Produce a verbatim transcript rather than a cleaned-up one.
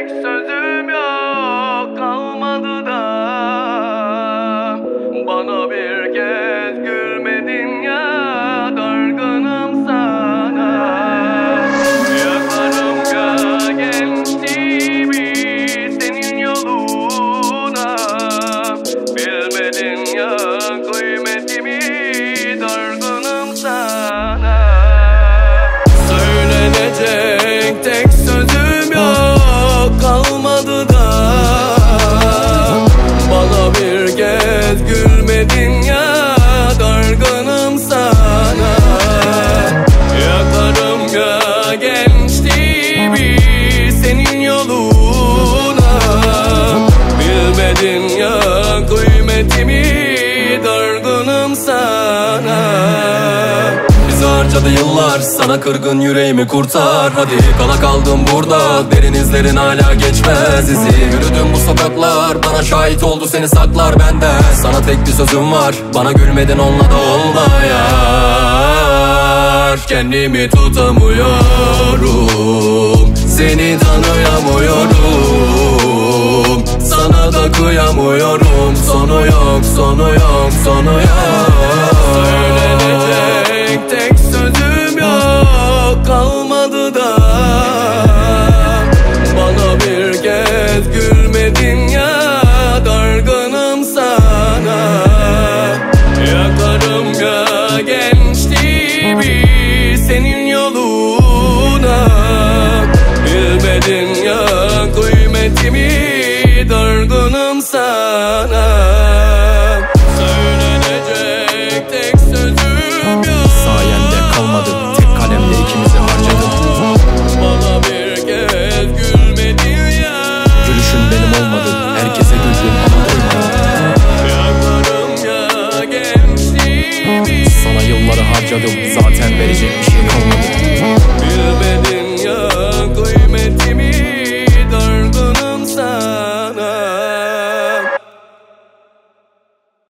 tek sözüm yok kalmadı da. Bana bir kez gülmedin ya, dargınım sana. Yakarım ya gençliğimi senin yoluna. Bilmedin ya kıymetimi, dargınım sana. Söylenecek tek sözüm yok kalmadı da. Bana bir kez gülmedin ya, dargınım sana. Yakarım ya gençliğimi senin yoluna. Bilmedin ya kıymetimi, dargınım sana. Bizi harcadı yıllar, sana kırgın yüreğimi kurtar. Hadi kala kaldım burada, derin izlerin hala geçmez izi. Yürüdüm bu sokaklar, bana şahit oldu seni saklar benden. Sana tek bir sözüm var, bana gülmedin onunla da olmayar. Kendimi tutamıyorum, seni tanıyamıyorum. Sana da kıyamıyorum, sonu yok, sonu yok, sonu yok. Söylenecek tek sözüm yok kalmadı da. Bana bir kez gülmedin ya, dargınım sana. Yakarım ya gençliğimi senin yoluna. Bilmedin ya kıymetimi, dargınım sana. Söylenecek tek sözüm yok. Sayende kalmadı, tek kalemle ikimizi harcadım. Bana bir kez gülmedin ya. Gülüşün benim olmadı, herkese güldüm ama doymadım. Yakarım ya gençliğimi. Sana yılları harcadım, zaten verecek bir